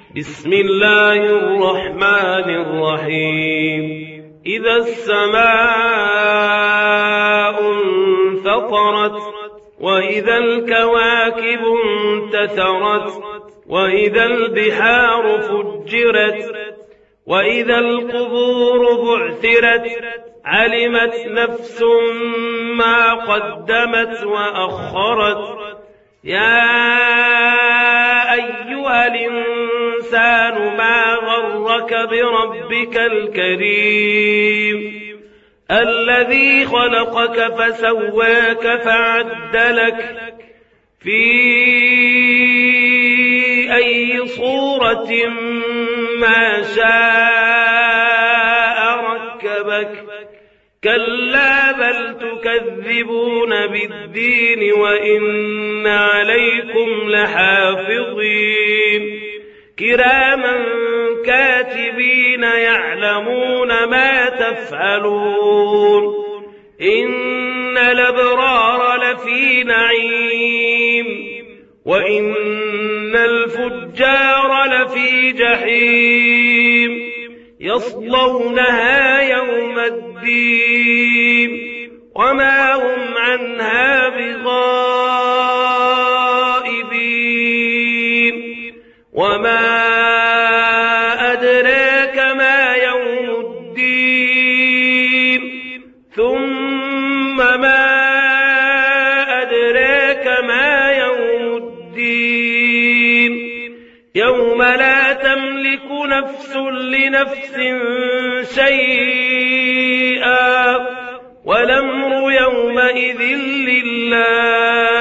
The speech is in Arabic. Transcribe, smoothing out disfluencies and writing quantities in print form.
بسم الله الرحمن الرحيم إذا السماء انفطرت وإذا الكواكب انتثرت وإذا البحار فجرت وإذا القبور بعثرت علمت نفس ما قدمت وأخرت يا أيها الإنسان ما غرك بربك الكريم الذي خلقك فسواك فعدلك في أي صورة ما شاء ركبك كلا بل تكذبون بالدين وإن عليكم لحافظين كراما كاتبين يعلمون ما تفعلون إن الأبرار لفي نعيم وإن الفجار لفي جحيم يصلونها يوم الدين وما هم عنها بغائبين وما أدراك ما يوم الدين ثم ما أدراك ما يوم الدين يوم لا تملك نفس لنفس شيئا والأمر يومئذ لله